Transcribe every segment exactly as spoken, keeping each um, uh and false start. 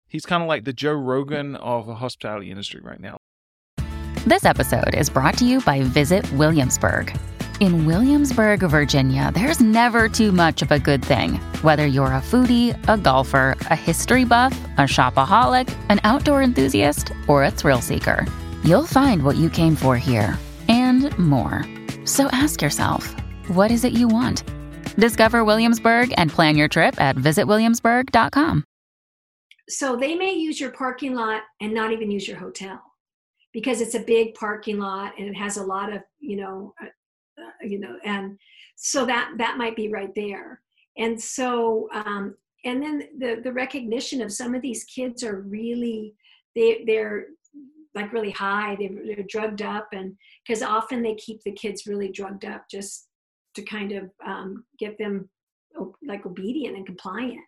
He's kind of like the Joe Rogan of the hospitality industry right now. This episode is brought to you by Visit Williamsburg. In Williamsburg, Virginia, there's never too much of a good thing. Whether you're a foodie, a golfer, a history buff, a shopaholic, an outdoor enthusiast, or a thrill seeker, you'll find what you came for here and more. So ask yourself, what is it you want? Discover Williamsburg and plan your trip at visit williamsburg dot com. So they may use your parking lot and not even use your hotel because it's a big parking lot and it has a lot of, you know, uh, uh, you know, and so that that might be right there. And so, um, and then the the recognition of some of these kids are really, they they're like really high, they're, they're drugged up, and because often they keep the kids really drugged up just to kind of um, get them like obedient and compliant.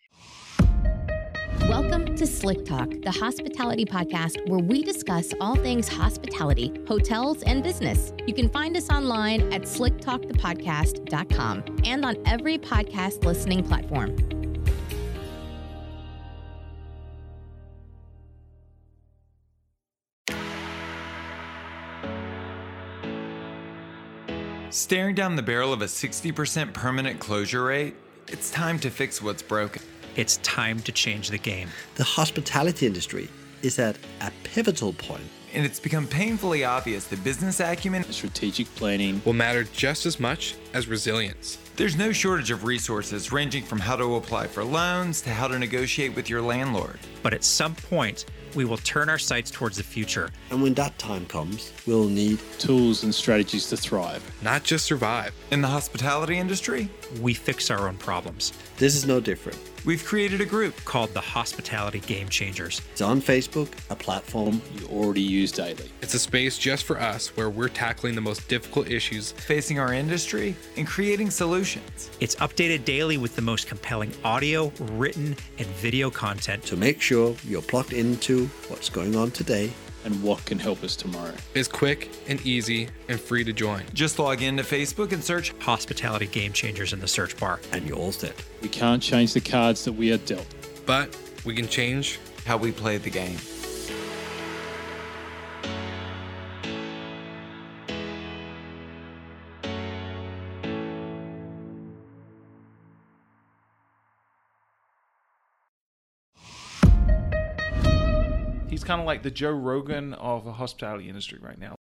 Welcome to Slick Talk, the hospitality podcast where we discuss all things hospitality, hotels, and business. You can find us online at slick talk the podcast dot com and on every podcast listening platform. Staring down the barrel of a sixty percent permanent closure rate, it's time to fix what's broken. It's time to change the game. The hospitality industry is at a pivotal point. And it's become painfully obvious that business acumen and strategic planning will matter just as much as resilience. There's no shortage of resources ranging from how to apply for loans to how to negotiate with your landlord. But at some point, we will turn our sights towards the future. And when that time comes, we'll need tools and strategies to thrive, not just survive. In the hospitality industry, we fix our own problems. This is no different. We've created a group called the Hospitality Game Changers. It's on Facebook, a platform you already use daily. It's a space just for us where we're tackling the most difficult issues facing our industry and creating solutions. It's updated daily with the most compelling audio, written, and video content to make sure you're plugged into what's going on today and what can help us tomorrow. It's quick and easy and free to join. Just log into Facebook and search Hospitality Game Changers in the search bar. And you're all set. We can't change the cards that we are dealt, but we can change how we play the game. He's kind of like the Joe Rogan of the hospitality industry right now.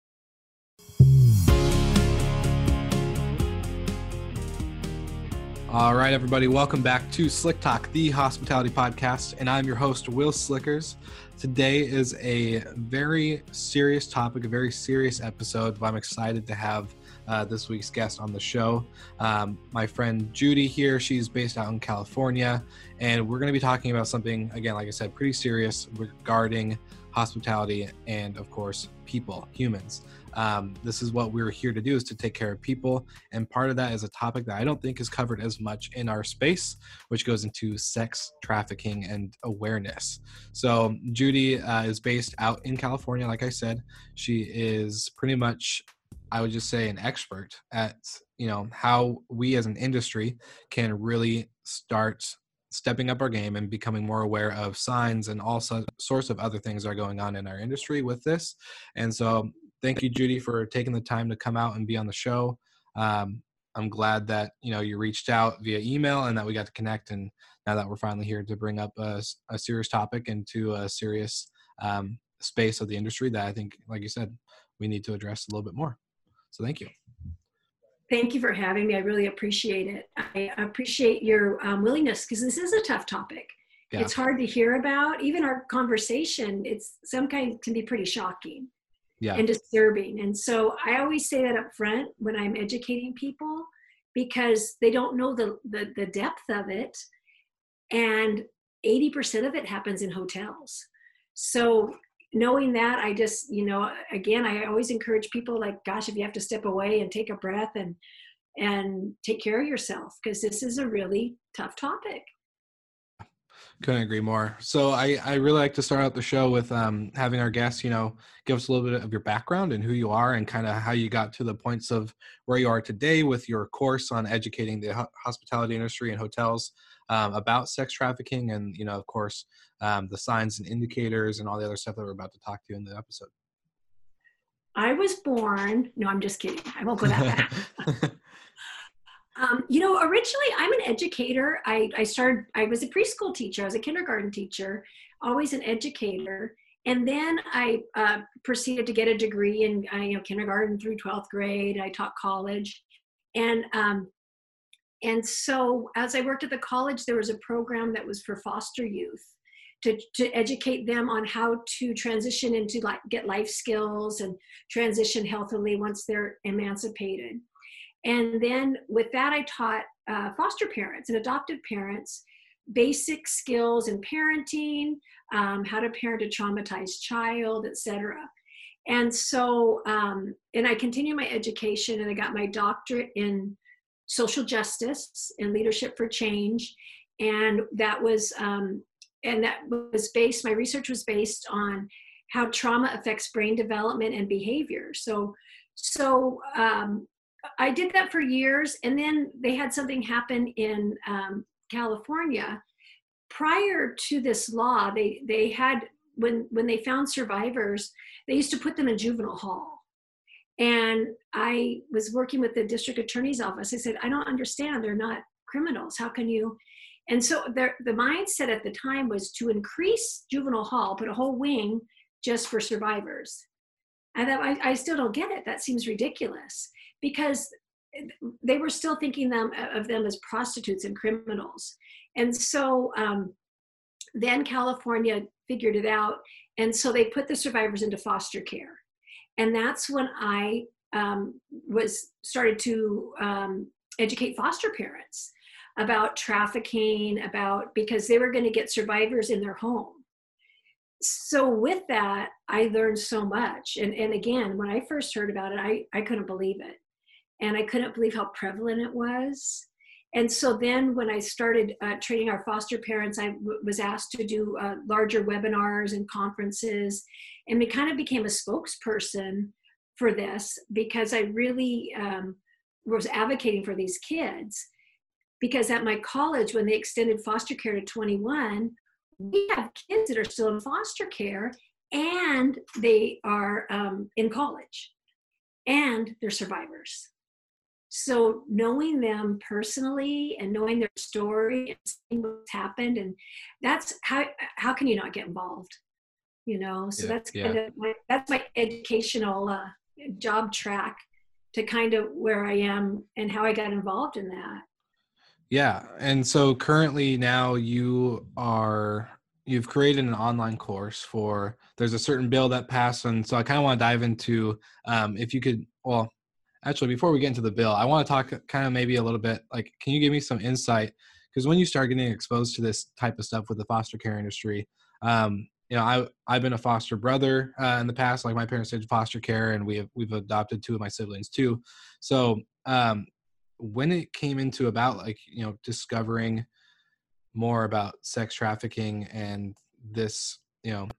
All right, everybody, welcome back to Slick Talk, the hospitality podcast, and I'm your host, Will Slickers. Today is a very serious topic, a very serious episode, but I'm excited to have uh, this week's guest on the show. Um, my friend Judy here, she's based out in California, and we're going to be talking about something, again, like I said, pretty serious regarding hospitality and, of course, people, humans. Um, this is what we're here to do, is to take care of people. And part of that is a topic that I don't think is covered as much in our space, which goes into sex trafficking and awareness. So Judy uh, is based out in California. Like I said, she is pretty much, I would just say, an expert at, you know, how we as an industry can really start stepping up our game and becoming more aware of signs and all sorts of other things that are going on in our industry with this. And so thank you, Judy, for taking the time to come out and be on the show. Um, I'm glad that, you know, you reached out via email and that we got to connect. And now that we're finally here to bring up a, a serious topic into a serious um, space of the industry that I think, like you said, we need to address a little bit more. So thank you. Thank you for having me. I really appreciate it. I appreciate your um, willingness, because this is a tough topic. Yeah. It's hard to hear about. Even our conversation, it's some kind can be pretty shocking. Yeah. And disturbing. And so I always say that up front when I'm educating people, because they don't know the, the, the depth of it. And eighty percent of it happens in hotels. So knowing that, I just, you know, again, I always encourage people, like, gosh, if you have to step away and take a breath and, and take care of yourself, because this is a really tough topic. Couldn't agree more. So I, I really like to start out the show with um, having our guests, you know, give us a little bit of your background and who you are and kind of how you got to the points of where you are today with your course on educating the ho- hospitality industry and hotels. um, about sex trafficking and, you know, of course, um, the signs and indicators and all the other stuff that we're about to talk to in the episode. I was born, no, I'm just kidding. I won't go that back. um, you know, originally I'm an educator. I, I started, I was a preschool teacher. I was a kindergarten teacher, always an educator. And then I uh, proceeded to get a degree in uh, you know, kindergarten through twelfth grade. I taught college. And, um, and so as I worked at the college, there was a program that was for foster youth to, to educate them on how to transition into like get life skills and transition healthily once they're emancipated. And then with that, I taught uh, foster parents and adoptive parents basic skills in parenting, um, how to parent a traumatized child, et cetera. And so, um, and I continued my education and I got my doctorate in social justice and leadership for change. And that was, um, and that was based, my research was based on how trauma affects brain development and behavior. So, so um, I did that for years. And then they had something happen in um, California. Prior to this law, they, they had, when, when they found survivors, they used to put them in juvenile hall. And I was working with the district attorney's office. I said, I don't understand. They're not criminals. How can you? And so the mindset at the time was to increase juvenile hall, put a whole wing just for survivors. And that, I, I still don't get it. That seems ridiculous because they were still thinking them of them as prostitutes and criminals. And so um, then California figured it out. And so they put the survivors into foster care. And that's when I um, was started to um, educate foster parents about trafficking, about, because they were going to get survivors in their home. So with that, I learned so much. And, and again, when I first heard about it, I, I couldn't believe it. And I couldn't believe how prevalent it was. And so then when I started uh, training our foster parents, I w- was asked to do uh, larger webinars and conferences. And we kind of became a spokesperson for this because I really um, was advocating for these kids. Because at my college, when they extended foster care to twenty-one, we have kids that are still in foster care and they are um, in college and they're survivors. So knowing them personally and knowing their story and seeing what's happened, and that's how, how can you not get involved? You know, so yeah, that's kind yeah. of my, that's my educational uh, job track to kind of where I am and how I got involved in that. Yeah. And so currently now you are, you've created an online course for, there's a certain bill that passed. And so I kind of want to dive into, um, if you could, well, actually, before we get into the bill, I want to talk kind of maybe a little bit, like, can you give me some insight? Because when you start getting exposed to this type of stuff with the foster care industry, um, you know, I, I've been a foster brother uh, in the past, like my parents did foster care, and we have, we've adopted two of my siblings too. So um, when it came into about like, you know, discovering more about sex trafficking and this, you know,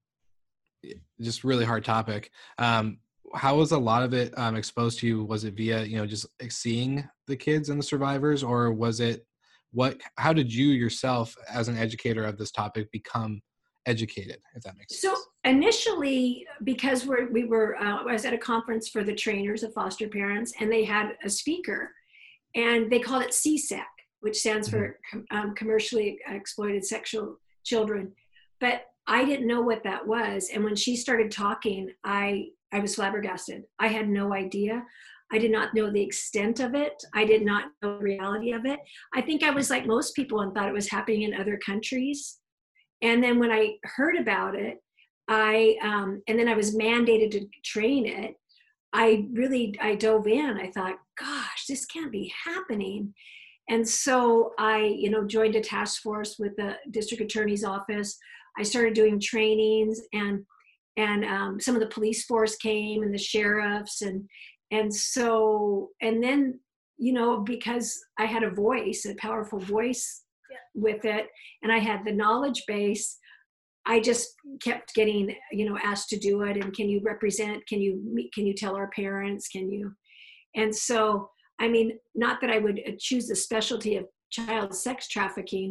just really hard topic, um, how was a lot of it um, exposed to you? Was it via, you know, just seeing the kids and the survivors, or was it what, how did you yourself as an educator of this topic become educated, if that makes sense? So initially, because we're, we were, uh, I was at a conference for the trainers of foster parents, and they had a speaker, and they called it C SEC, which stands mm-hmm. for um, commercially exploited sexual children. But I didn't know what that was. And when she started talking, I, I was flabbergasted. I had no idea. I did not know the extent of it. I did not know the reality of it. I think I was like most people and thought it was happening in other countries. And then when I heard about it, I, um, and then I was mandated to train it, I really, I dove in. I thought, gosh, this can't be happening. And so I, you know, joined a task force with the district attorney's office. I started doing trainings, and and um, some of the police force came, and the sheriffs, and and so, and then, you know, because I had a voice, a powerful voice with it, and I had the knowledge base, I just kept getting, you know, asked to do it. And can you represent, can you meet, can you tell our parents, can you? And so, I mean, not that I would choose the specialty of child sex trafficking,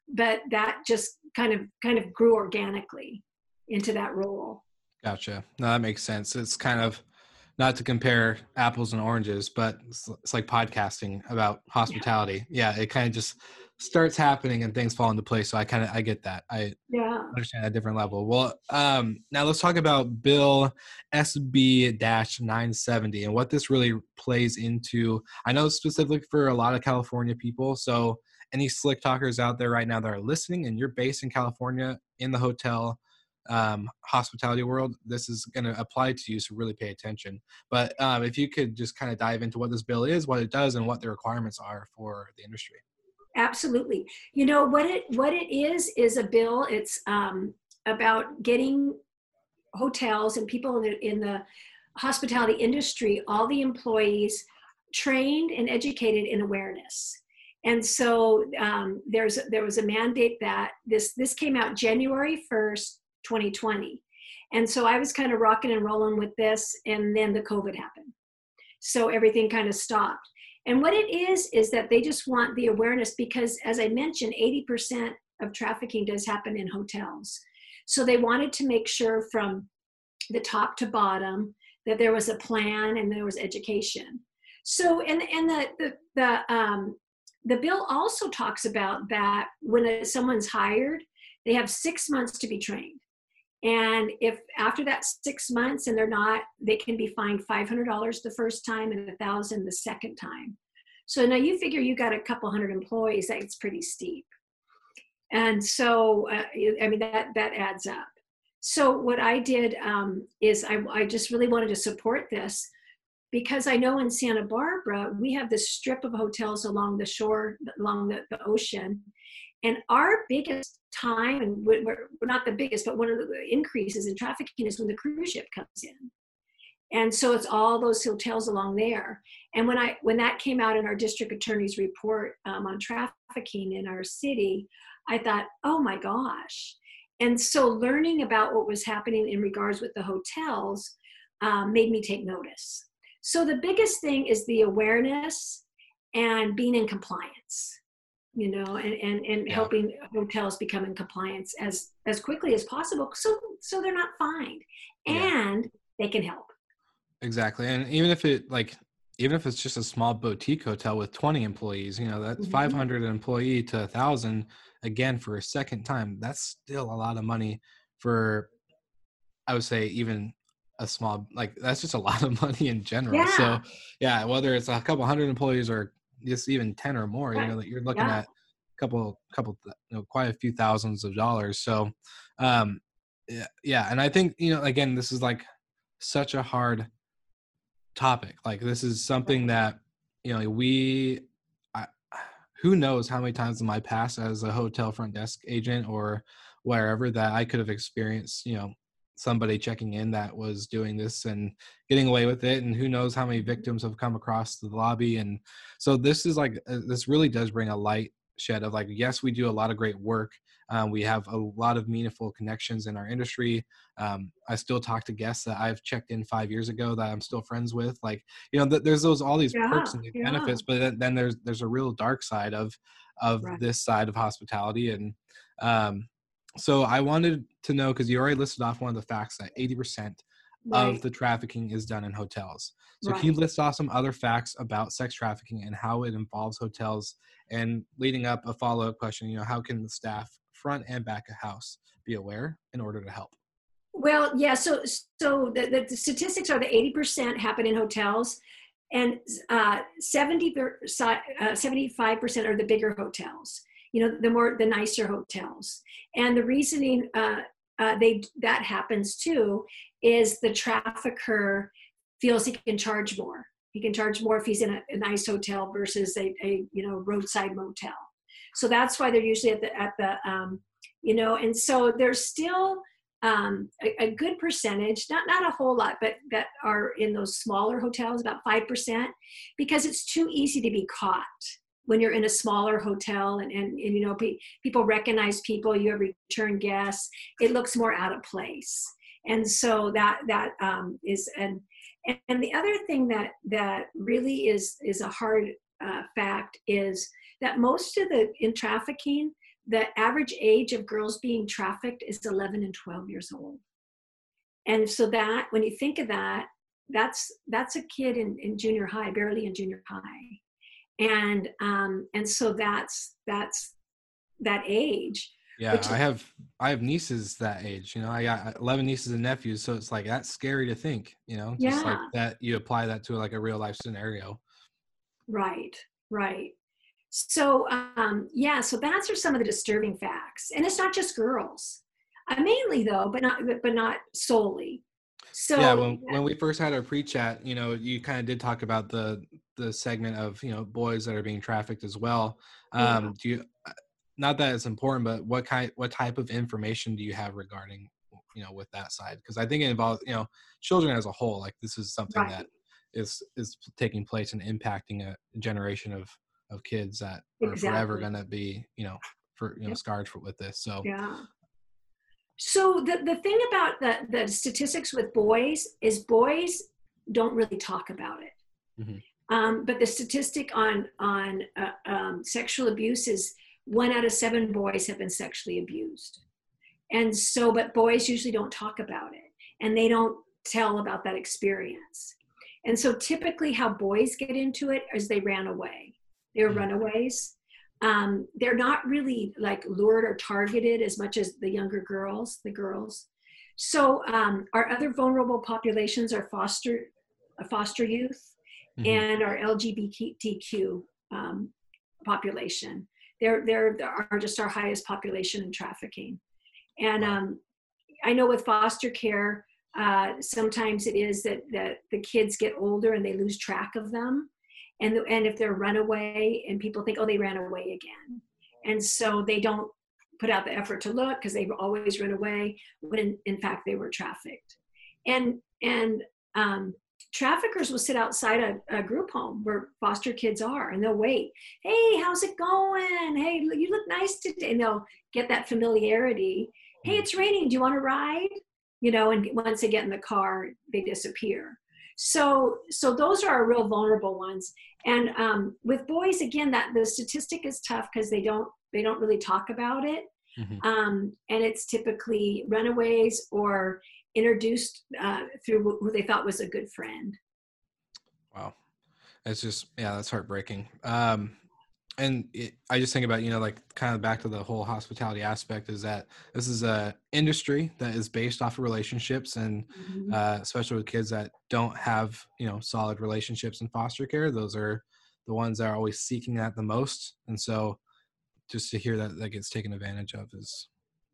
but that just kind of kind of grew organically into that role. Gotcha. No, that makes sense. It's kind of, not to compare apples and oranges, but it's, it's like podcasting about hospitality. Yeah. yeah, it kind of just starts happening and things fall into place. So I kind of, I get that. I yeah. understand at a different level. Well, um, now let's talk about Bill S B nine seventy and what this really plays into. I know specifically for a lot of California people. So any Slick Talkers out there right now that are listening and you're based in California in the hotel um, hospitality world, this is going to apply to you. So really pay attention. But um, if you could just kind of dive into what this bill is, what it does, and what the requirements are for the industry. Absolutely. You know, what it what it is is a bill. It's um, about getting hotels and people in the, in the hospitality industry, all the employees trained and educated in awareness. And so um, there's there was a mandate that this this came out January first, twenty twenty. And so I was kind of rocking and rolling with this, and then the COVID happened. So everything kind of stopped. And what it is, is that they just want the awareness because, as I mentioned, eighty percent of trafficking does happen in hotels. So they wanted to make sure from the top to bottom that there was a plan and there was education. So, and, and the, the, the, um, the bill also talks about that when someone's hired, they have six months to be trained. And if after that six months and they're not, they can be fined five hundred dollars the first time and a thousand the second time. So now you figure you got a couple hundred employees, that's pretty steep. And so, uh, I mean, that, that adds up. So what I did um, is I, I just really wanted to support this because I know in Santa Barbara, we have this strip of hotels along the shore, along the, the ocean. And our biggest time, and we're, we're not the biggest, but one of the increases in trafficking is when the cruise ship comes in. And so it's all those hotels along there. And when I when that came out in our district attorney's report um, on trafficking in our city, I thought, oh my gosh. And so learning about what was happening in regards with the hotels um, made me take notice. So the biggest thing is the awareness and being in compliance. You know, and, and, and yeah. helping hotels become in compliance as, as quickly as possible so so they're not fined and yeah. they can help. Exactly. And even if it like even if it's just a small boutique hotel with twenty employees, you know, that's mm-hmm. five hundred an employee to a thousand again for a second time. That's still a lot of money for, I would say, even a small, like that's just a lot of money in general. Yeah. So yeah, whether it's a couple hundred employees or just even ten or more, right. you know, that you're looking yeah. at a couple, couple, you know, quite a few thousands of dollars. So, um, yeah, yeah. And I think, you know, again, this is like such a hard topic. Like this is something that, you know, we, I, who knows how many times in my past as a hotel front desk agent or wherever that I could have experienced, you know, somebody checking in that was doing this and getting away with it. And who knows how many victims have come across the lobby. And so this is like, uh, this really does bring a light shed of like, yes, we do a lot of great work. Um, we have a lot of meaningful connections in our industry. Um, I still talk to guests that I've checked in five years ago that I'm still friends with. Like, you know, th- there's those, all these yeah, perks and these yeah. benefits, but then, then there's, there's a real dark side of, of right. this side of hospitality. And, um, so I wanted to know, because you already listed off one of the facts that eighty percent right. of the trafficking is done in hotels. So right. can you list off some other facts about sex trafficking and how it involves hotels? And leading up a follow-up question, you know, how can the staff front and back of house be aware in order to help? Well, yeah, so so the, the, the statistics are that eighty percent happen in hotels and uh, seventy, uh, seventy-five percent are the bigger hotels. You know, the more, the nicer hotels. And the reasoning uh, uh, they that happens too is the trafficker feels he can charge more. He can charge more if he's in a, a nice hotel versus a, a, you know, roadside motel. So that's why they're usually at the, at the um, you know, and so there's still um, a, a good percentage, not, not a whole lot, but that are in those smaller hotels, about five percent, because it's too easy to be caught. When you're in a smaller hotel and, and, and you know, pe- people recognize people, you have return guests, it looks more out of place. And so that, that um, is, and, and the other thing that, that really is, is a hard uh, fact is that most of the, in trafficking, the average age of girls being trafficked is eleven and twelve years old. And so that, when you think of that, that's that's a kid in, in junior high, barely in junior high. And um, and so that's that's that age. Yeah, which, I have I have nieces that age. You know, I got eleven nieces and nephews, so it's like that's scary to think. You know, just yeah. like that you apply that to like a real life scenario. Right, right. So um, yeah, so that's are some of the disturbing facts, and it's not just girls. Uh, mainly though, but not but not solely. So yeah, when when we first had our pre-chat, you know, you kind of did talk about the the segment of, you know, boys that are being trafficked as well. Um, yeah. Do you? Not that it's important, but what kind, what type of information do you have regarding, you know, with that side? Because I think it involves, you know, children as a whole. Like this is something right. that is is taking place and impacting a generation of of kids that are exactly. forever going to be, you know, for you know yep. scarred for, with this. So yeah. So the the thing about the the statistics with boys is boys don't really talk about it, mm-hmm. um, but the statistic on on uh, um, sexual abuse is one out of seven boys have been sexually abused. And so, but boys usually don't talk about it and they don't tell about that experience. And so typically how boys get into it is they ran away. They're mm-hmm. runaways. Um, they're not really like lured or targeted as much as the younger girls, the girls. So um, our other vulnerable populations are foster, uh, foster youth mm-hmm. and our L G B T Q um, population. They're, they're, are just our highest population in trafficking. And um, I know with foster care, uh, sometimes it is that, that the kids get older and they lose track of them. And, and if they're runaway and people think, oh, they ran away again. And so they don't put out the effort to look because they've always run away when in, in fact they were trafficked. And, and um, traffickers will sit outside a, a group home where foster kids are and they'll wait. Hey, how's it going? Hey, you look nice today. And they'll get that familiarity. Hey, it's raining. Do you want to ride? You know, and once they get in the car, they disappear. So, so those are our real vulnerable ones. And um, with boys, again, that the statistic is tough because they don't, they don't really talk about it. Mm-hmm. Um, and it's typically runaways or introduced uh, through who they thought was a good friend. Wow. It's just, yeah, that's heartbreaking. Um, and it, I just think about, you know, like kind of back to the whole hospitality aspect is that this is a industry that is based off of relationships and mm-hmm. uh, especially with kids that don't have, you know, solid relationships in foster care. Those are the ones that are always seeking that the most. And so just to hear that that gets taken advantage of is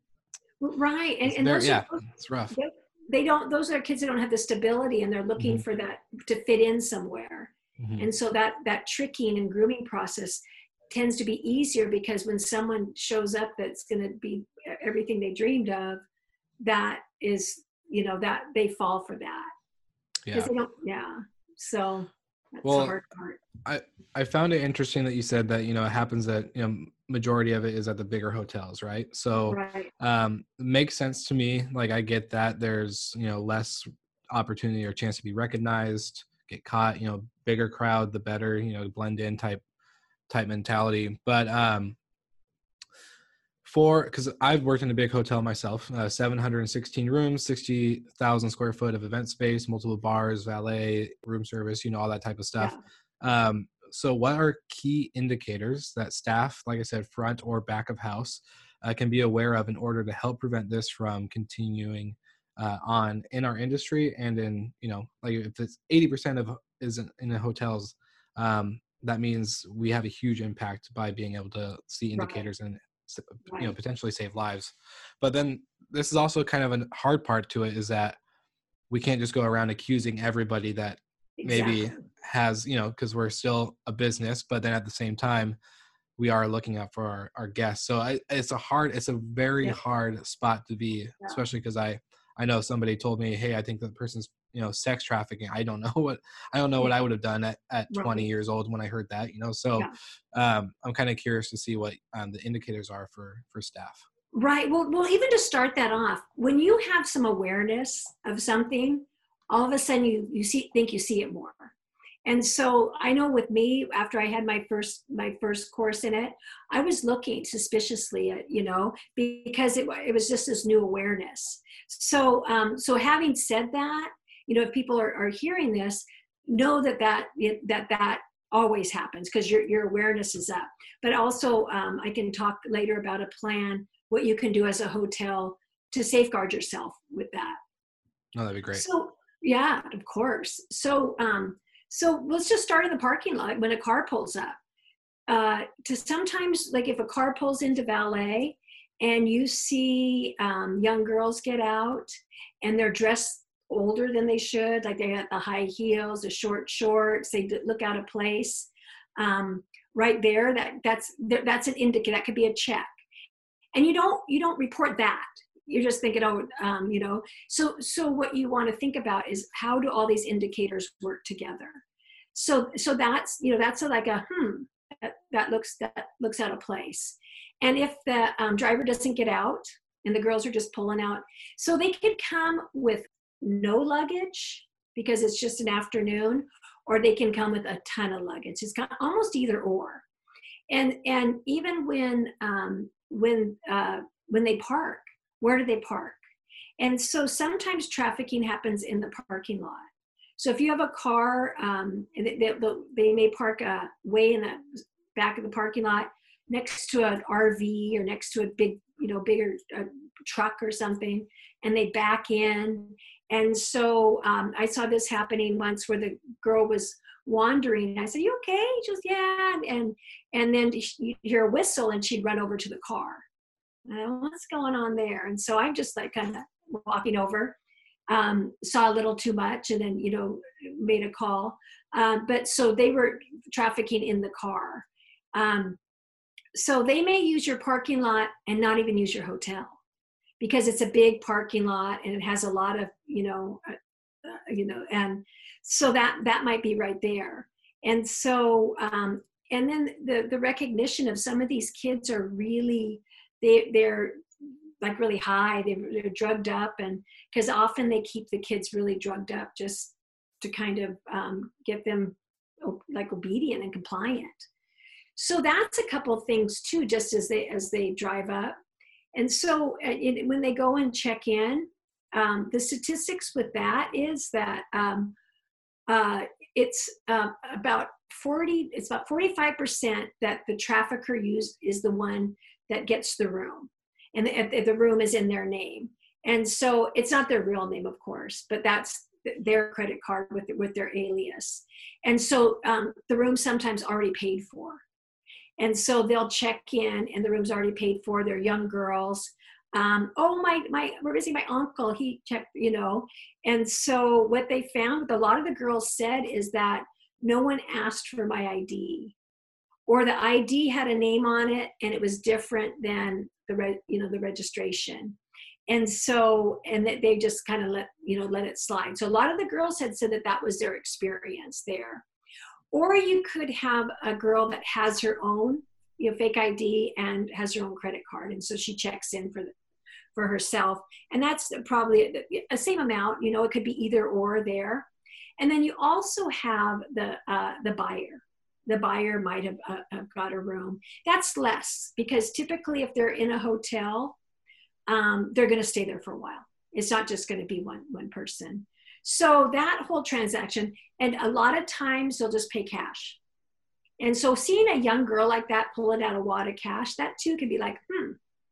right. And, and very, those yeah, are, it's rough. They, they don't, those are kids that don't have the stability and they're looking mm-hmm. for that to fit in somewhere. Mm-hmm. And so that, that tricking and grooming process tends to be easier because when someone shows up that's going to be everything they dreamed of, that is, you know, that they fall for that. Yeah. They don't, yeah. So that's well, the hard part. I, I found it interesting that you said that, you know, it happens that, you know, majority of it is at the bigger hotels, right? So right. um, makes sense to me. Like I get that there's, you know, less opportunity or chance to be recognized, get caught, you know, bigger crowd, the better, you know, blend in type type mentality. But um, for, because I've worked in a big hotel myself, uh, seven hundred sixteen rooms, sixty thousand square foot of event space, multiple bars, valet, room service, you know, all that type of stuff. Yeah. Um, so what are key indicators that staff, like I said, front or back of house, uh, can be aware of in order to help prevent this from continuing uh, on in our industry and in, you know, like if it's eighty percent of is in, in the hotels, um, that means we have a huge impact by being able to see indicators right. and, you know, potentially save lives. But then this is also kind of a hard part to it is that we can't just go around accusing everybody that exactly. maybe has, you know, because we're still a business, but then at the same time, we are looking out for our, our guests. So I, it's a hard, it's a very yeah. hard spot to be, yeah. especially because I, I know somebody told me, hey, I think that person's, you know, sex trafficking. I don't know what, I don't know what I would have done at, at right. twenty years old when I heard that, you know? So yeah. um, I'm kind of curious to see what um, the indicators are for, for staff. Right. Well, well, even to start that off, when you have some awareness of something, all of a sudden you, you see, think you see it more. And so I know with me, after I had my first my first course in it, I was looking suspiciously at, you know, because it, it was just this new awareness. So um, so having said that, you know, if people are, are hearing this, know that that that that always happens because your your awareness is up. But also, um, I can talk later about a plan, what you can do as a hotel to safeguard yourself with that. Oh, that'd be great. So yeah, of course. So um, so let's just start in the parking lot when a car pulls up. Uh, to sometimes, like if a car pulls into valet and you see um, young girls get out and they're dressed older than they should, like they got the high heels, the short shorts, they look out of place. Um, right there, that that's that's an indicator. That could be a check. And you don't you don't report that. You're just thinking, oh, um, you know. So so what you want to think about is how do all these indicators work together? So so that's you know that's a, like a hmm that, that looks that looks out of place. And if the um, driver doesn't get out and the girls are just pulling out, so they could come with no luggage because it's just an afternoon, or they can come with a ton of luggage. It's got almost either or. And and even when um, when uh, when they park, where do they park? And so sometimes trafficking happens in the parking lot. So if you have a car, um, they, they, they may park uh, way in the back of the parking lot next to an R V or next to a big, you know, bigger uh, truck or something, and they back in. And so um, I saw this happening once where the girl was wandering. I said, "You okay?" She goes, "Yeah." And and then you hear a whistle and she'd run over to the car. I don't know what's going on there. And so I'm just like kind of walking over, um, saw a little too much, and then, you know, made a call. Um, but so they were trafficking in the car. Um, so they may use your parking lot and not even use your hotel, because it's a big parking lot and it has a lot of, you know, uh, uh, you know, and so that, that might be right there. And so, um, and then the, the recognition of some of these kids are really, they, they're like really high, they're, they're drugged up, and because often they keep the kids really drugged up just to kind of um, get them like obedient and compliant. So that's a couple of things too, just as they, as they drive up. And so uh, it, when they go and check in, um, the statistics with that is that um, uh, it's uh, about forty, it's about forty-five percent that the trafficker use is the one that gets the room, and the, the room is in their name. And so it's not their real name, of course, but that's their credit card with, with their alias. And so um, the room's sometimes already paid for. And so they'll check in and the room's already paid for. They're young girls. Um, oh, my, my, we're visiting my uncle. He checked, you know. And so what they found, what a lot of the girls said, is that no one asked for my I D, or the I D had a name on it and it was different than the, re, you know, the registration. And so, and that they just kind of let, you know, let it slide. So a lot of the girls had said that that was their experience there. Or you could have a girl that has her own, you know, fake I D and has her own credit card. And so she checks in for the, for herself. And that's probably a same amount, you know, it could be either or there. And then you also have the, uh, the buyer. The buyer might have, uh, have got a room. That's less, because typically if they're in a hotel, um, they're going to stay there for a while. It's not just going to be one, one person. So that whole transaction, and a lot of times they'll just pay cash. And so seeing a young girl like that pulling out a wad of cash, that too can be like, hmm.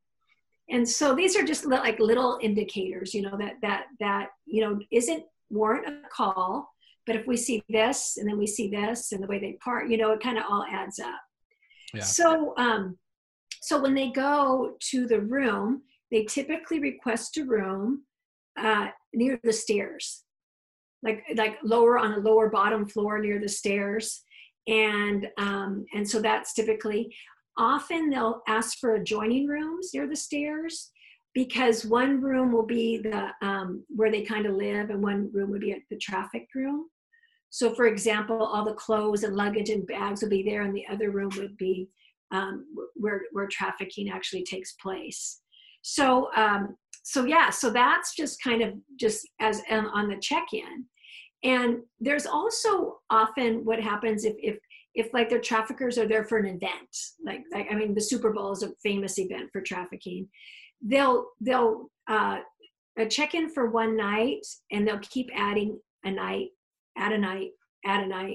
And so these are just like little indicators, you know, that, that, that, you know, isn't warrant a call, but if we see this and then we see this and the way they part, you know, it kind of all adds up. Yeah. So, um, so when they go to the room, they typically request a room uh, near the stairs, like like lower on a lower bottom floor near the stairs, and um, and so that's typically. Often they'll ask for adjoining rooms near the stairs, because one room will be the um, where they kind of live, and one room would be the traffic room. So, for example, all the clothes and luggage and bags will be there, and the other room would be um, where where trafficking actually takes place. So, um, so yeah, so that's just kind of just as um, on the check-in. And there's also often what happens if, if, if like their traffickers are there for an event, like, like, I mean, the Super Bowl is a famous event for trafficking. They'll, they'll uh, check in for one night and they'll keep adding a night, add a night, add a night.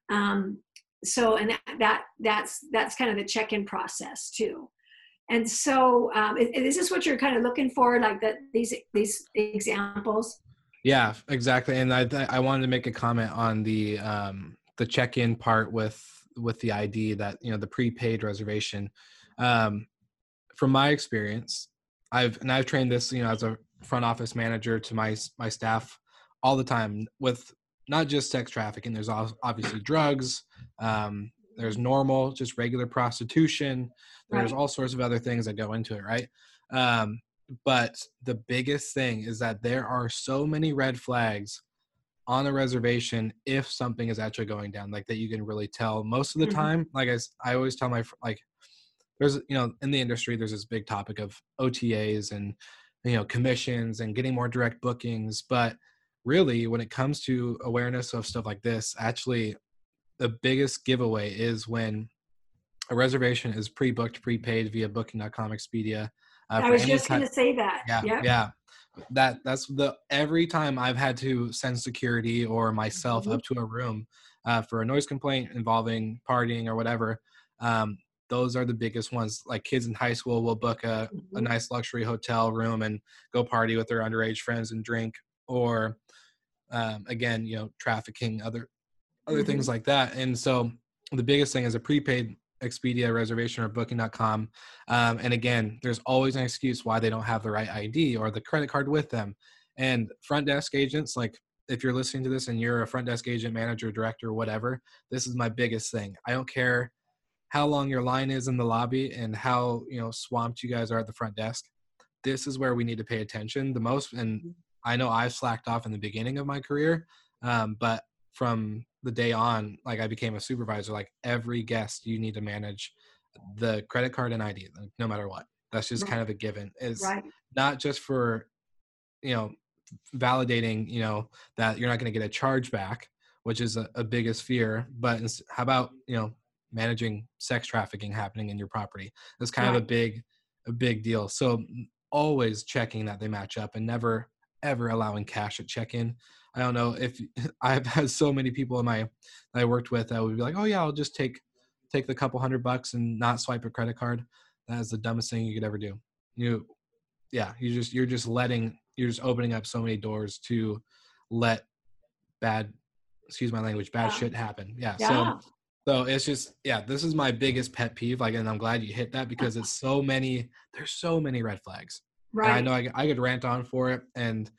Um, so, and that, that, that's, that's kind of the check-in process too. And so, um, is, is this what you're kind of looking for? Like that, these, these examples? Yeah, exactly. And I, I wanted to make a comment on the, um, the check-in part with, with the I D, that, you know, the prepaid reservation. Um, from my experience, I've, and I've trained this, you know, as a front office manager to my, my staff all the time with not just sex trafficking. There's obviously drugs. Um, there's normal, just regular prostitution. There's right. all sorts of other things that go into it. Right. Um, but the biggest thing is that there are so many red flags on a reservation if something is actually going down, like that you can really tell most of the mm-hmm. time. Like I, I always tell my, like, there's, you know, in the industry, there's this big topic of O T As and, you know, commissions and getting more direct bookings. But really, when it comes to awareness of stuff like this, actually the biggest giveaway is when a reservation is pre-booked, prepaid via booking dot com, Expedia. Uh, I was just going to say that. Yeah, yep. yeah. That that's the every time I've had to send security or myself mm-hmm. up to a room uh, for a noise complaint involving partying or whatever. Um, those are the biggest ones. Like kids in high school will book a, mm-hmm. a nice luxury hotel room and go party with their underage friends and drink. Or um, again, you know, trafficking, other other mm-hmm. things like that. And so the biggest thing is a prepaid Expedia reservation or booking dot com. Um, and again, there's always an excuse why they don't have the right I D or the credit card with them. And front desk agents, like if you're listening to this and you're a front desk agent, manager, director, whatever, this is my biggest thing. I don't care how long your line is in the lobby and how, you know, swamped you guys are at the front desk. This is where we need to pay attention the most. And I know I've slacked off in the beginning of my career, um, but from the day on, like I became a supervisor, like every guest you need to manage the credit card and I D, like, no matter what. That's just right. kind of a given. It's right. not just for, you know, validating, you know, that you're not going to get a charge back, which is a, a biggest fear, but how about, you know, managing sex trafficking happening in your property? That's kind right. of a big, a big deal. So always checking that they match up and never, ever allowing cash at check-in. I don't know if I've had so many people in my that I worked with that would be like, oh yeah, I'll just take take the couple hundred bucks and not swipe a credit card. That is the dumbest thing you could ever do. You, yeah, you just you're just letting you're just opening up so many doors to let bad, excuse my language, bad yeah. shit happen. Yeah. yeah. So so it's just yeah, this is my biggest pet peeve. Like, and I'm glad you hit that because it's so many. There's so many red flags. Right. And I know I, I could rant on for it and.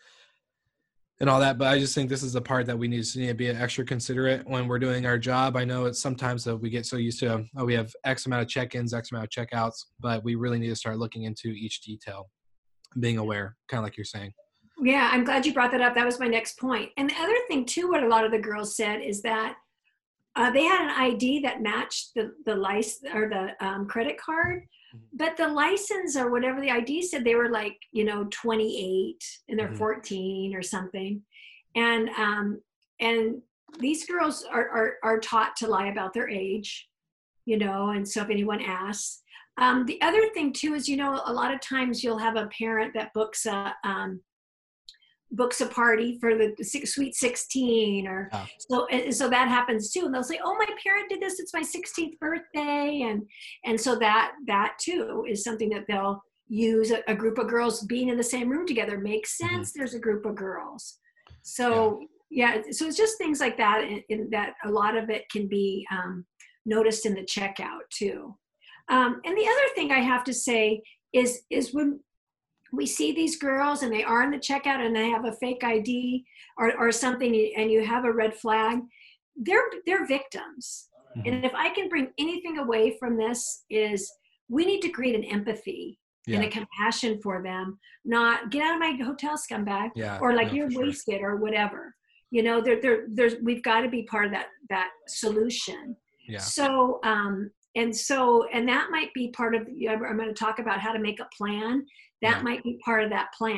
and all that, but I just think this is the part that we need to, need to be extra considerate when we're doing our job. I know it's sometimes that we get so used to, oh, we have X amount of check-ins, X amount of checkouts, but we really need to start looking into each detail, being aware, kind of like you're saying. Yeah, I'm glad you brought that up. That was my next point. And the other thing too, what a lot of the girls said is that uh, they had an I D that matched the, the license or the um, credit card, but the license or whatever the I D said, they were like, you know, twenty-eight and they're mm-hmm. fourteen or something. And, um, and these girls are, are, are taught to lie about their age, you know, and so if anyone asks, um, the other thing too, is, you know, a lot of times you'll have a parent that books a, um, books a party for the sweet sixteen or oh. so and so that happens too, and they'll say, oh, my parent did this, it's my sixteenth birthday, and and so that that too is something that they'll use. A, a group of girls being in the same room together makes sense. Mm-hmm. There's a group of girls, so yeah, yeah so it's just things like that, in, in that a lot of it can be um, noticed in the checkout too. Um, and the other thing I have to say is is when we see these girls and they are in the checkout and they have a fake I D or, or something, and you have a red flag, they're, they're victims. Mm-hmm. And if I can bring anything away from this is we need to create an empathy yeah. and a compassion for them, not get out of my hotel, scumbag, yeah, or like no, you're wasted sure. or whatever, you know, there, there, there's, we've got to be part of that, that solution. Yeah. So, um, and so, and that might be part of, I'm going to talk about how to make a plan. That yeah. might be part of that plan.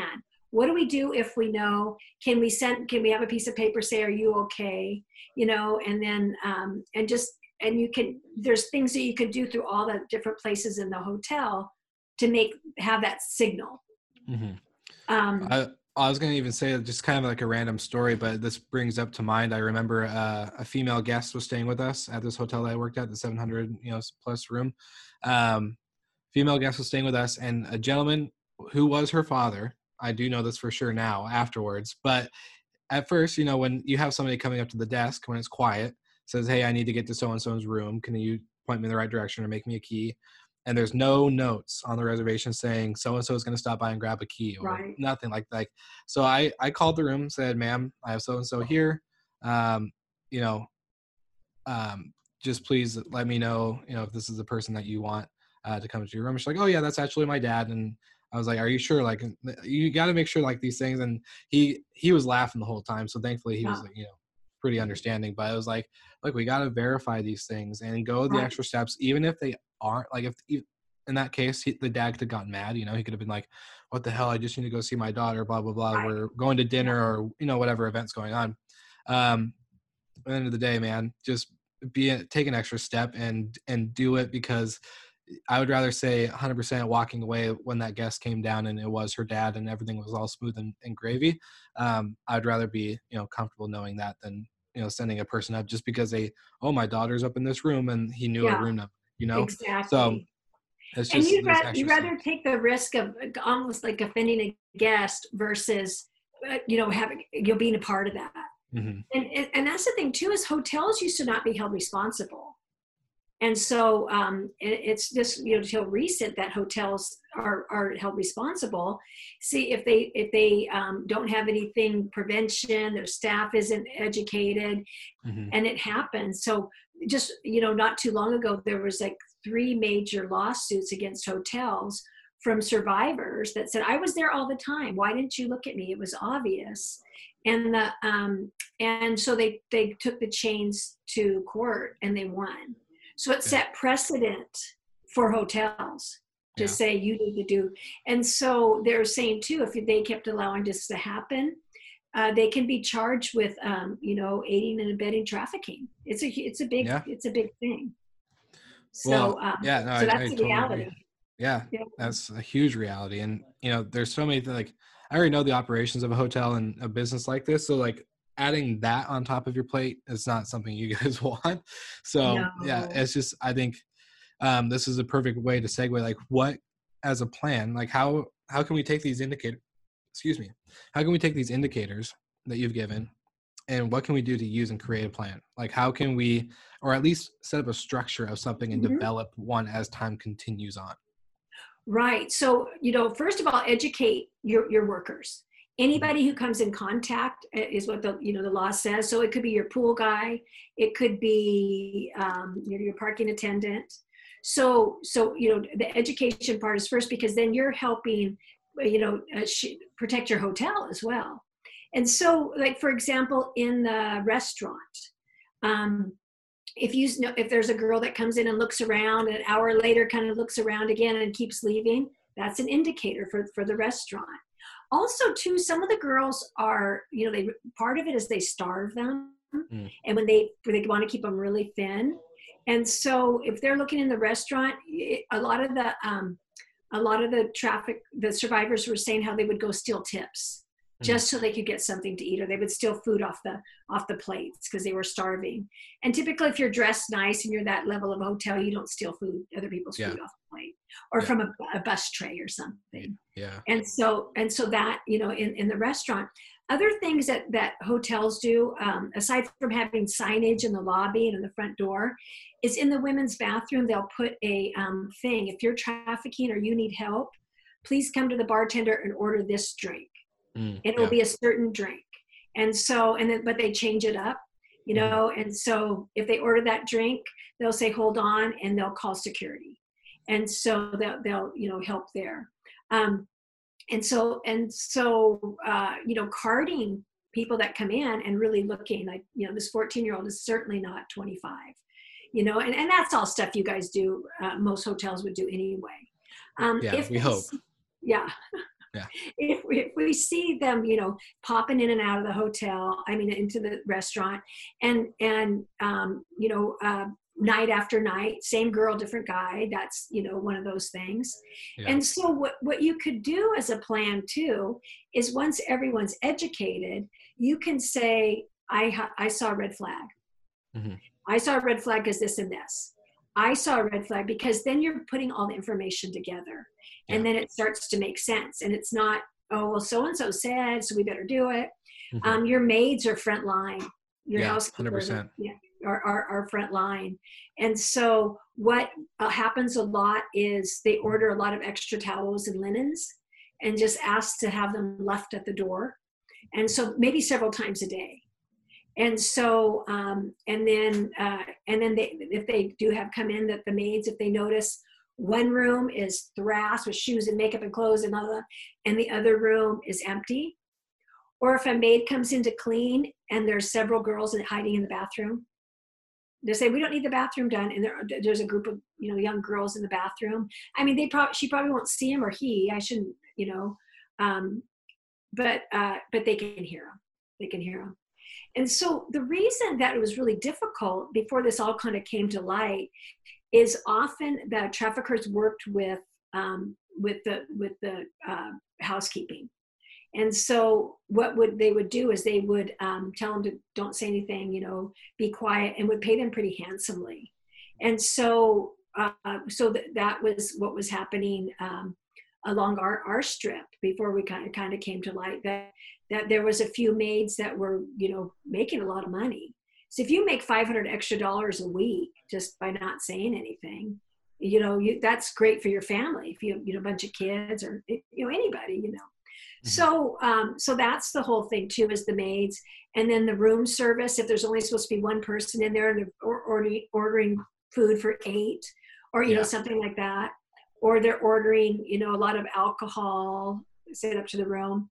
What do we do if we know? Can we send, can we have a piece of paper say, are you okay? You know, and then, um, and just, and you can, there's things that you can do through all the different places in the hotel to make, have that signal. Mm-hmm. Um, I, I was going to even say just kind of like a random story, but this brings up to mind. I remember uh, a female guest was staying with us at this hotel that I worked at, the seven hundred, you know, plus room. Um, female guest was staying with us, and a gentleman who was her father. I do know this for sure now afterwards, but at first, you know, when you have somebody coming up to the desk when it's quiet, says, hey, I need to get to so-and-so's room. Can you point me in the right direction or make me a key? And there's no notes on the reservation saying so-and-so is going to stop by and grab a key or right. nothing like that. So I, I called the room, said, ma'am, I have so-and-so here. Um, you know, um, just please let me know, you know, if this is the person that you want uh, to come to your room. She's like, oh yeah, that's actually my dad. And I was like, are you sure? Like, you got to make sure like these things. And he, he was laughing the whole time. So thankfully he yeah. was like, you know, pretty understanding, but it was like, look, we got to verify these things and go the right. extra steps, even if they aren't like, if in that case, he, the dad could have gotten mad, you know, he could have been like, what the hell? I just need to go see my daughter, blah, blah, blah. Right. We're going to dinner yeah. or, you know, whatever event's going on. Um, at the end of the day, man, just be a, take an extra step and, and do it, because I would rather say one hundred percent walking away when that guest came down and it was her dad and everything was all smooth and, and gravy. Um, I'd rather be, you know, comfortable knowing that than, you know, sending a person up just because they, oh, my daughter's up in this room and he knew yeah, a room number, you know? Exactly. So it's just, and you'd rather, you'd rather take the risk of almost like offending a guest versus, uh, you know, having, you know, being a part of that. Mm-hmm. And, and and that's the thing too, is hotels used to not be held responsible. And so um, it, it's just, you know, till recent that hotels are, are held responsible. See, if they if they um, don't have anything prevention, their staff isn't educated, mm-hmm. and it happens. So just, you know, not too long ago, there was like three major lawsuits against hotels from survivors that said, I was there all the time. Why didn't you look at me? It was obvious. And the um, and so they, they took the chains to court and they won. So it set precedent for hotels to yeah. say you need to do. And so they're saying too, if they kept allowing this to happen, uh, they can be charged with, um, you know, aiding and abetting trafficking. It's a, it's a big, yeah. it's a big thing. So, well, um, yeah, no, so I, that's I the totally reality. Agree. Yeah, yeah, that's a huge reality. And, you know, there's so many, like, I already know the operations of a hotel and a business like this. So like adding that on top of your plate is not something you guys want. So no. yeah, it's just, I think um, this is a perfect way to segue, like what, as a plan, like how, how can we take these indicators, excuse me, how can we take these indicators that you've given and what can we do to use and create a plan? Like how can we, or at least set up a structure of something and mm-hmm. develop one as time continues on? Right. So, you know, first of all, educate your, your workers. Anybody who comes in contact is what the, you know, the law says. So it could be your pool guy. It could be um, you know, your parking attendant. So, so, you know, the education part is first, because then you're helping, you know, uh, sh- protect your hotel as well. And so, like, for example, in the restaurant, um, if you know, if there's a girl that comes in and looks around and an hour later kind of looks around again and keeps leaving, that's an indicator for, for the restaurant. Also too, some of the girls are, you know, they, part of it is they starve them. Mm. And when they, they want to keep them really thin. And so if they're looking in the restaurant, it, a lot of the, um, a lot of the traffic, the survivors were saying how they would go steal tips just so they could get something to eat, or they would steal food off the off the plates because they were starving. And typically if you're dressed nice and you're that level of hotel, you don't steal food, other people's yeah. food off the plate, or yeah. from a, a bus tray or something. Yeah. And so and so that, you know, in, in the restaurant, other things that, that hotels do, um, aside from having signage in the lobby and in the front door, is in the women's bathroom, they'll put a um, thing. If you're trafficking or you need help, please come to the bartender and order this drink. Mm, it will yeah. be a certain drink. And so, and then, but they change it up, you know, mm. and so if they order that drink, they'll say, hold on, and they'll call security. And so they'll, they'll, you know, help there. Um, and so, and so, uh, you know, carding people that come in and really looking like, you know, this fourteen year old is certainly not twenty-five, you know, and, and that's all stuff you guys do. Uh, most hotels would do anyway. Um, yeah, if we hope. Yeah. Yeah. If we, if we see them, you know, popping in and out of the hotel, I mean, into the restaurant, and and um, you know, uh, night after night, same girl, different guy. That's, you know, one of those things. Yeah. And so what what you could do as a plan too is once everyone's educated, you can say, I ha- I saw a red flag. Mm-hmm. I saw a red flag because this and this. I saw a red flag, because then you're putting all the information together, yeah. and then it starts to make sense. And it's not, oh, well, so-and-so said, so we better do it. Mm-hmm. Um, your maids are front line. Your yeah, housekeepers one hundred percent. Yeah, are, are, are front line. And so what uh, happens a lot is they order a lot of extra towels and linens and just ask to have them left at the door. And so maybe several times a day. And so, um, and then, uh, and then they, if they do have come in, that the maids, if they notice one room is thrashed with shoes and makeup and clothes and all that, and the other room is empty, or if a maid comes in to clean and there's several girls hiding in the bathroom, they say, we don't need the bathroom done. And there, there's a group of, you know, young girls in the bathroom. I mean, they probably, she probably won't see him, or he, I shouldn't, you know, um, but, uh, but they can hear him. They can hear him. And so the reason that it was really difficult before this all kind of came to light is often the traffickers worked with um, with the with the uh, housekeeping. And so what would they would do is they would um, tell them to don't say anything, you know, be quiet, and would pay them pretty handsomely. And so uh, so th- that was what was happening um, along our, our strip before we kind of kind of came to light, that that there was a few maids that were, you know, making a lot of money. So if you make five hundred extra dollars a week just by not saying anything, you know, you, that's great for your family. If you have, you know, a bunch of kids, or, you know, anybody, you know. Mm-hmm. So, um, so that's the whole thing too, is the maids. And then the room service, if there's only supposed to be one person in there and they're or, or, ordering food for eight, or, you yeah. know, something like that. Or they're ordering, you know, a lot of alcohol set up to the room.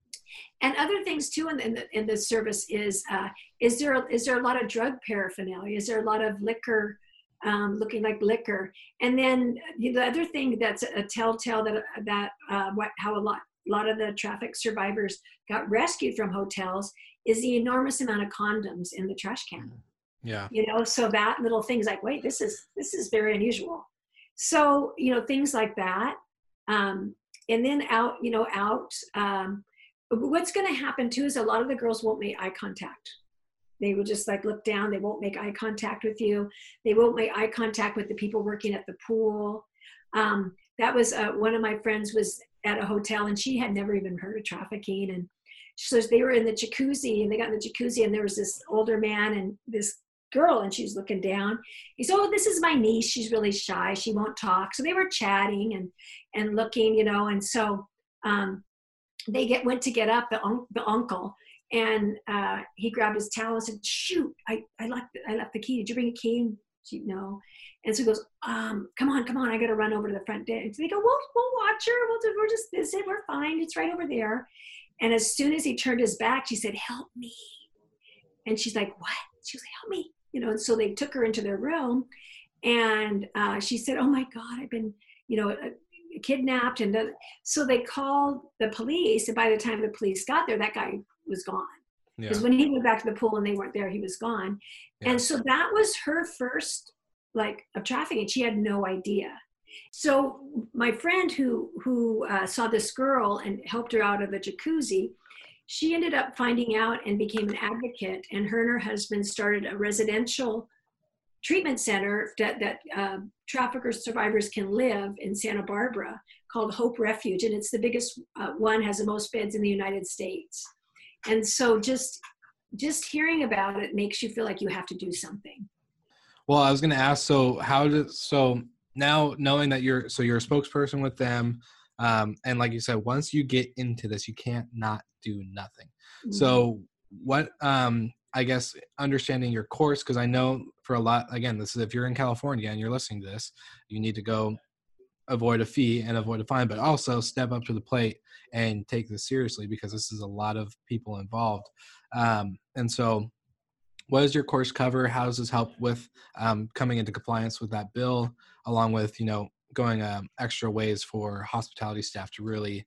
And other things too in the, in the service is, uh, is there is there a lot of drug paraphernalia? Is there a lot of liquor, um, looking like liquor? And then you know, the other thing that's a telltale that that uh, what how a lot a lot of the traffic survivors got rescued from hotels is the enormous amount of condoms in the trash can. Yeah. You know, so that little thing's like, wait, this is this is very unusual. So you know, things like that, um, and then out, you know, out. Um, What's going to happen too is a lot of the girls won't make eye contact. They will just like look down. They won't make eye contact with you. They won't make eye contact with the people working at the pool. Um, that was uh, one of my friends was at a hotel, and she had never even heard of trafficking. And so they were in the jacuzzi, and they got in the jacuzzi, and there was this older man and this girl, and she's looking down. He said, "Oh, this is my niece. She's really shy. She won't talk." So they were chatting and and looking, you know, and so. Um, They get went to get up, the, un, the uncle, and uh, he grabbed his towel and said, "Shoot, I, I left I left the key. Did you bring a key?" She, no. And so he goes, um, "Come on, come on, I got to run over to the front desk." So they go, "We'll we'll watch her. We'll do, we're just visit. We're fine. It's right over there." And as soon as he turned his back, she said, "Help me." And she's like, "What?" She was like, "Help me." You know. And so they took her into their room, and uh, she said, "Oh my God, I've been, you know." Uh, kidnapped. And the, so they called the police, and by the time the police got there, that guy was gone, because yeah. when he went back to the pool and they weren't there, he was gone. Yeah. And so that was her first like of trafficking. She had no idea. So my friend who who uh, saw this girl and helped her out of the jacuzzi, she ended up finding out and became an advocate, and her and her husband started a residential treatment center that, that uh, trafficker survivors can live in Santa Barbara, called Hope Refuge. And it's the biggest uh, one, has the most beds in the United States. And so just, just hearing about it makes you feel like you have to do something. Well, I was going to ask, so how does, so now knowing that you're, so you're a spokesperson with them, um, and like you said, once you get into this, you can't not do nothing. Mm-hmm. So what, um, I guess understanding your course, because I know for a lot, again, this is if you're in California and you're listening to this, you need to go avoid a fee and avoid a fine, but also step up to the plate and take this seriously, because this is a lot of people involved. Um, and so what does your course cover? How does this help with um, coming into compliance with that bill, along with, you know, going um, extra ways for hospitality staff to really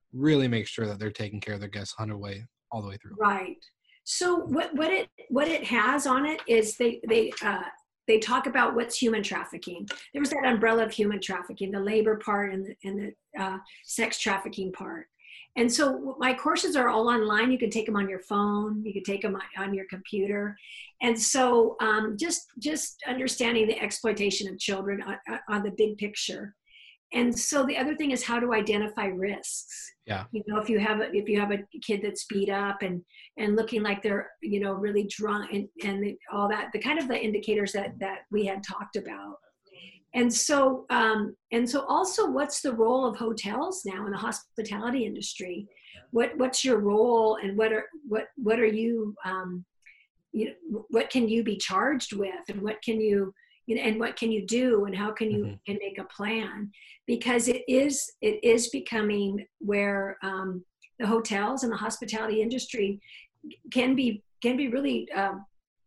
really make sure that they're taking care of their guests one hundred way all the way through. Right. So what, what it what it has on it is they they uh, they talk about what's human trafficking. There was that umbrella of human trafficking, the labor part and the, and the uh, sex trafficking part. And so my courses are all online. You can take them on your phone. You can take them on, on your computer. And so um, just just understanding the exploitation of children on, on the big picture. And so the other thing is how to identify risks. Yeah. You know, if you have a, if you have a kid that's beat up and and looking like they're, you know, really drunk and and all that, the kind of the indicators that that we had talked about. And so um, and so also, what's the role of hotels now in the hospitality industry? What what's your role, and what are what what are you um, you know, what can you be charged with, and what can you You know, and what can you do, and how can you mm-hmm. can make a plan? Because it is it is becoming where um, the hotels and the hospitality industry can be can be really um,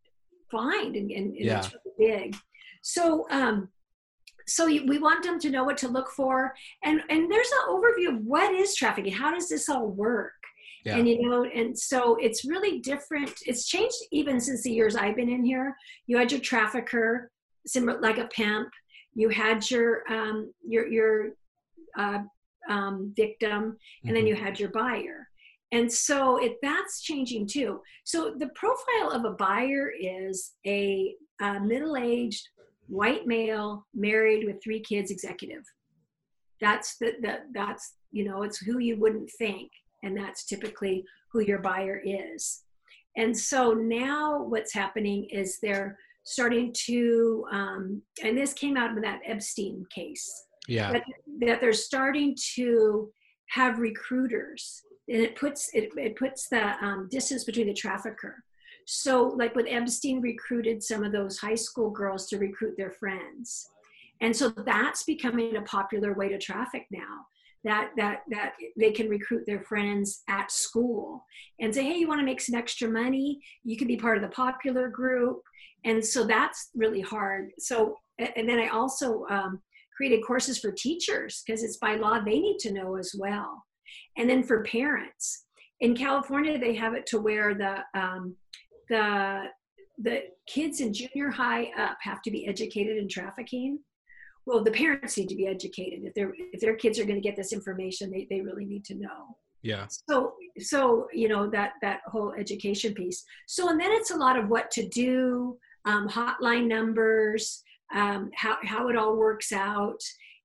fined, and, and, and yeah. it's really big. So um, so we want them to know what to look for, and and there's an overview of what is trafficking. How does this all work? Yeah. And, you know, and so it's really different. It's changed even since the years I've been in here. You had your trafficker, similar like a pimp. You had your um, your your uh, um, victim, and mm-hmm. then you had your buyer. And so it that's changing too. So the profile of a buyer is a, a middle-aged white male married with three kids executive. That's the, the that's you know it's who you wouldn't think, and that's typically who your buyer is. And so now what's happening is they're starting to, um, and this came out of that Epstein case, yeah, that, that they're starting to have recruiters, and it puts it, it puts the um, distance between the trafficker. So like when Epstein recruited some of those high school girls to recruit their friends. And so that's becoming a popular way to traffic now. That that that they can recruit their friends at school and say, hey, you want to make some extra money? You can be part of the popular group. And so that's really hard. So, and then I also um, created courses for teachers, because it's by law, they need to know as well. And then for parents. In California, they have it to where the um, the the kids in junior high up have to be educated in trafficking. Well, the parents need to be educated. If their if their kids are going to get this information, they, they really need to know. Yeah. So so you know that that whole education piece. So and then it's a lot of what to do, um, hotline numbers, um, how how it all works out,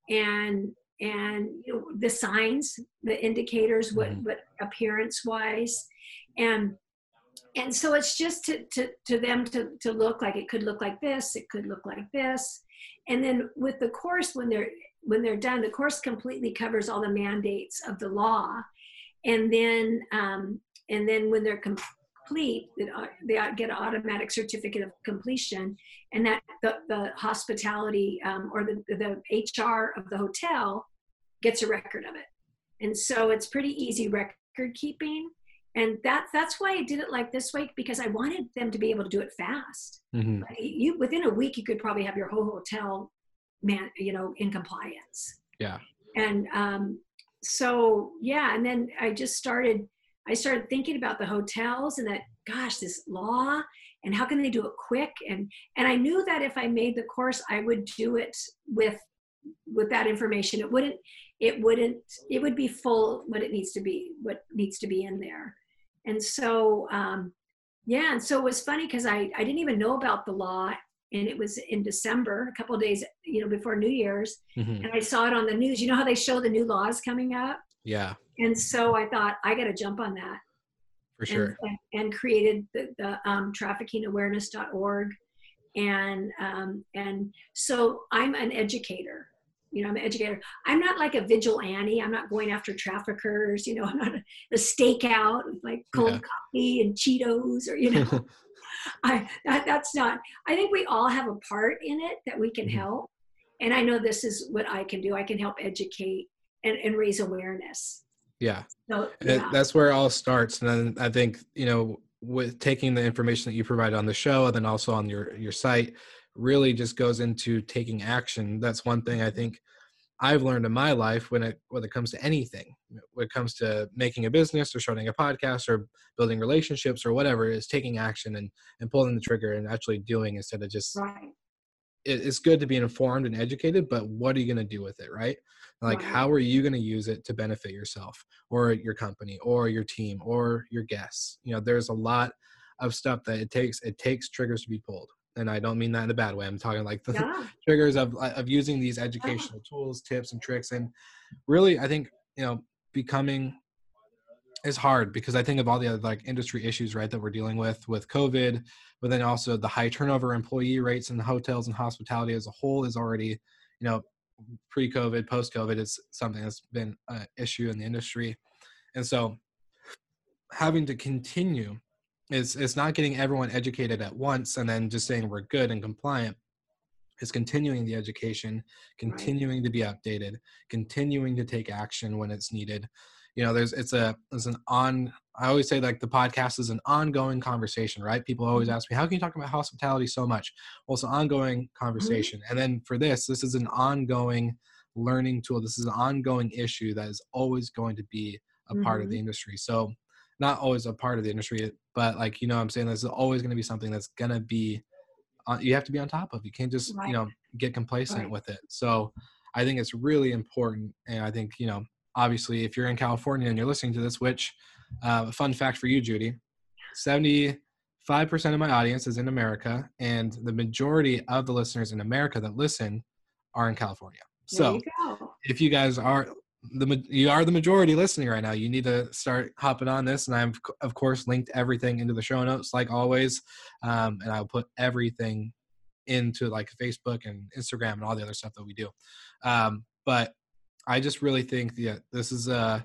and and you know, the signs, the indicators, what mm-hmm. what appearance wise, and and so it's just to to to them to to look like it could look like this, it could look like this. And then with the course, when they're when they're done, the course completely covers all the mandates of the law. And then um, and then when they're complete, they get an automatic certificate of completion, and that the, the hospitality um, or the, the H R of the hotel gets a record of it. And so it's pretty easy record keeping. And that that's why I did it like this way, because I wanted them to be able to do it fast. Mm-hmm. You within a week, you could probably have your whole hotel, man, you know, in compliance. Yeah. And um, so yeah, and then I just started. I started thinking about the hotels and that, gosh, this law and how can they do it quick? And and I knew that if I made the course, I would do it with with that information. It wouldn't. It wouldn't. It would be full what it needs to be. What needs to be in there. And so, um, yeah, and so it was funny because I, I didn't even know about the law, and it was in December, a couple of days, you know, before New Year's, mm-hmm. and I saw it on the news. You know how they show the new laws coming up? Yeah. And so I thought, I got to jump on that. For sure. And, and created the, the um, trafficking awareness dot org. And, um, and so I'm an educator. You know, I'm an educator. I'm not like a vigilante. I'm not going after traffickers. You know, I'm not a, a stakeout with like cold yeah. coffee and Cheetos, or, you know, I that, that's not, I think we all have a part in it that we can mm-hmm. help. And I know this is what I can do. I can help educate and, and raise awareness. Yeah. So, yeah. That's where it all starts. And then I think, you know, with taking the information that you provide on the show and then also on your, your site, really just goes into taking action. That's one thing I think I've learned in my life when it when it comes to anything, when it comes to making a business or starting a podcast or building relationships or whatever, is taking action and, and pulling the trigger and actually doing instead of just, right. it, it's good to be informed and educated, but what are you going to do with it, right? Like, Right. how are you going to use it to benefit yourself or your company or your team or your guests? You know, there's a lot of stuff that it takes, it takes triggers to be pulled. And I don't mean that in a bad way. I'm talking like the Yeah. triggers of, of using these educational tools, tips and tricks. And really, I think, you know, becoming is hard because I think of all the other like industry issues, right, that we're dealing with, with COVID, but then also the high turnover employee rates in the hotels and hospitality as a whole is already, you know, pre-COVID, post-COVID is something that's been an issue in the industry. And so having to continue is, it's not getting everyone educated at once and then just saying we're good and compliant. It's continuing the education, continuing right. to be updated, continuing to take action when it's needed. You know, there's, it's a, it's an on, I always say like the podcast is an ongoing conversation, right? People always ask me, how can you talk about hospitality so much? Well, it's an ongoing conversation. Mm-hmm. And then for this, this is an ongoing learning tool. This is an ongoing issue that is always going to be a mm-hmm. part of the industry. So not always a part of the industry, but like, you know, I'm saying this is always going to be something that's going to be, uh, you have to be on top of. You can't just, right. you know, get complacent right. with it. So I think it's really important. And I think, you know, obviously if you're in California and you're listening to this, which uh, fun fact for you, Judy, seventy-five percent of my audience is in America, and the majority of the listeners in America that listen are in California. So you if you guys are the, you are the majority listening right now, you need to start hopping on this. And I've of course linked everything into the show notes like always. Um, and I'll put everything into like Facebook and Instagram and all the other stuff that we do. Um, but I just really think that this is a,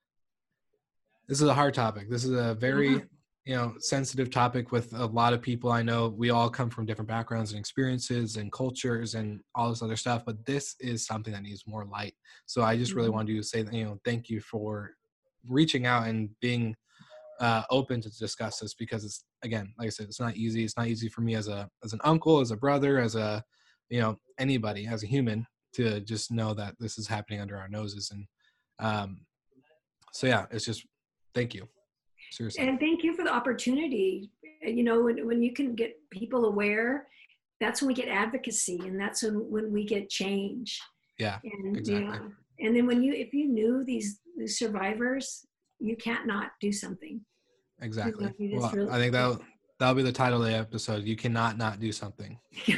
this is a hard topic. This is a very, mm-hmm. you know, sensitive topic with a lot of people. I know we all come from different backgrounds and experiences and cultures and all this other stuff, but this is something that needs more light. So I just really wanted to say, you know, thank you for reaching out and being uh, open to discuss this, because it's, again, like I said, it's not easy. It's not easy for me as a, as an uncle, as a brother, as a, you know, anybody, as a human, to just know that this is happening under our noses. And um, so, yeah, it's just, thank you. Seriously. And thank you for the opportunity. You know, when, when you can get people aware, that's when we get advocacy, and that's when, when we get change. Yeah, and, exactly. Yeah. And then when you, if you knew these, these survivors, you can't not do something. Exactly. You know, you well, really, I think that'll, that'll be the title of the episode. You cannot not do something. yeah,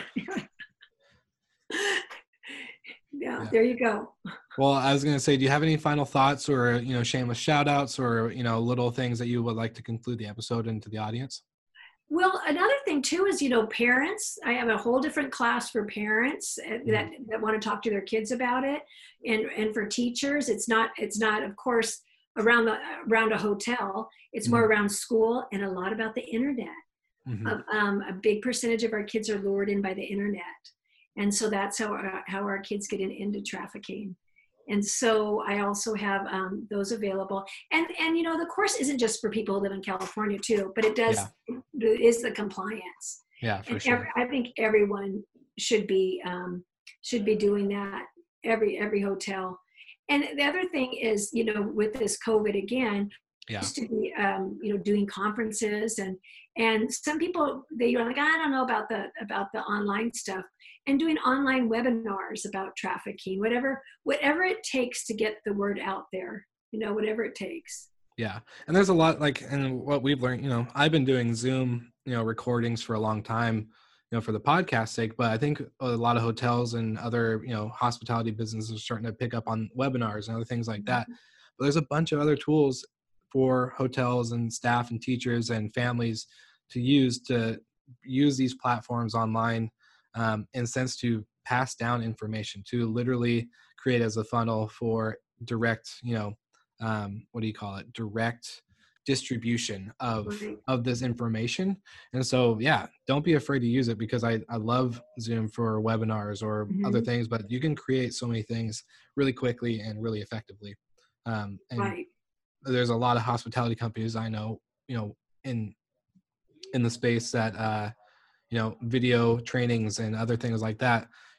yeah, there you go. Well, I was going to say, do you have any final thoughts or, you know, shameless shout outs or, you know, little things that you would like to conclude the episode into the audience? Well, another thing too is, you know, parents, I have a whole different class for parents mm-hmm. that, that want to talk to their kids about it. And, and for teachers, it's not, it's not, of course, around the, around a hotel, it's mm-hmm. more around school and a lot about the internet. Mm-hmm. Um, a big percentage of our kids are lured in by the internet. And so that's how our, how our kids get in, into trafficking. And so I also have um, those available. And, and, you know, the course isn't just for people who live in California too, but it does, yeah. it is the compliance. Yeah, for and sure. Every, I think everyone should be, um, should be doing that, every, every hotel. And the other thing is, you know, with this COVID again, yeah. used to be, um, you know, doing conferences and, and some people, they are like, I don't know about the, about the online stuff, and doing online webinars about trafficking, whatever, whatever it takes to get the word out there, you know, whatever it takes. Yeah. And there's a lot like, and what we've learned, you know, I've been doing Zoom, you know, recordings for a long time, you know, for the podcast sake, but I think a lot of hotels and other, you know, hospitality businesses are starting to pick up on webinars and other things like that. But there's a bunch of other tools for hotels and staff and teachers and families to use to use these platforms online um, in a sense to pass down information, to literally create as a funnel for direct, you know, um, what do you call it? Direct distribution of, of this information. And so, yeah, don't be afraid to use it, because I, I love Zoom for webinars or mm-hmm. other things, but you can create so many things really quickly and really effectively. Um, and right. there's a lot of hospitality companies I know, you know, in, in the space that, uh, you know, video trainings and other things like that,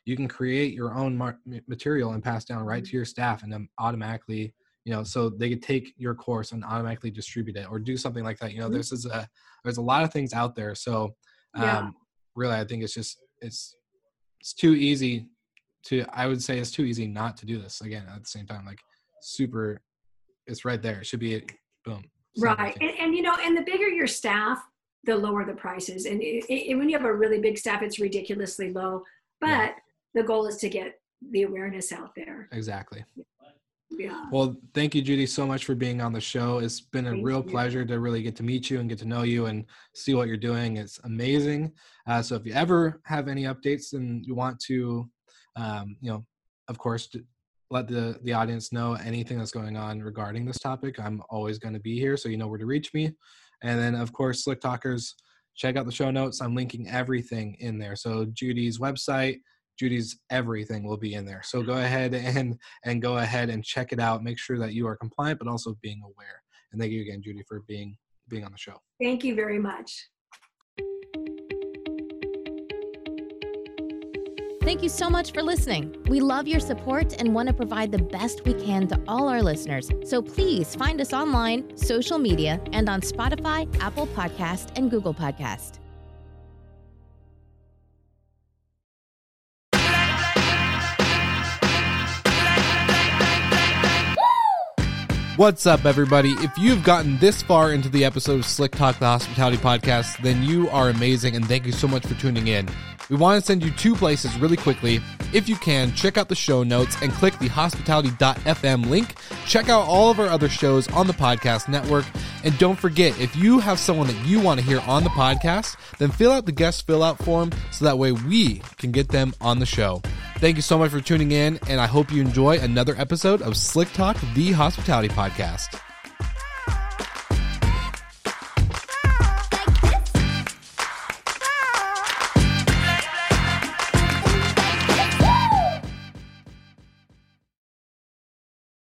you can create your own mar- material and pass down right to your staff, and then automatically, you know, so they could take your course and automatically distribute it or do something like that. You know, mm-hmm. there's a there's a lot of things out there. So um, yeah. really, I think it's just it's it's too easy to I would say it's too easy not to do this. Again, at the same time, like super, it's right there. It should be boom. Right, and, and you know, and the bigger your staff, the lower the prices. And it, it, when you have a really big staff, it's ridiculously low. But yeah. the goal is to get the awareness out there. Exactly. Yeah. Well, thank you, Judy, so much for being on the show. It's been a thank real you. pleasure to really get to meet you and get to know you and see what you're doing. It's amazing. Uh, so if you ever have any updates and you want to, um, you know, of course, let the, the audience know anything that's going on regarding this topic, I'm always going to be here, so you know where to reach me. And then, of course, Slick Talkers, check out the show notes. I'm linking everything in there. So Judy's website, Judy's everything will be in there. So go ahead and and go ahead and check it out. Make sure that you are compliant, but also being aware. And thank you again, Judy, for being being on the show. Thank you very much. Thank you so much for listening. We love your support and want to provide the best we can to all our listeners. So please find us online, social media, and on Spotify, Apple Podcast, and Google Podcast. What's up, everybody? If you've gotten this far into the episode of Slick Talk, the Hospitality Podcast, then you are amazing, and thank you so much for tuning in. We want to send you two places really quickly. If you can, check out the show notes and click the hospitality dot f m link. Check out all of our other shows on the podcast network. And don't forget, if you have someone that you want to hear on the podcast, then fill out the guest fill out form so that way we can get them on the show. Thank you so much for tuning in, and I hope you enjoy another episode of Slick Talk, the Hospitality Podcast.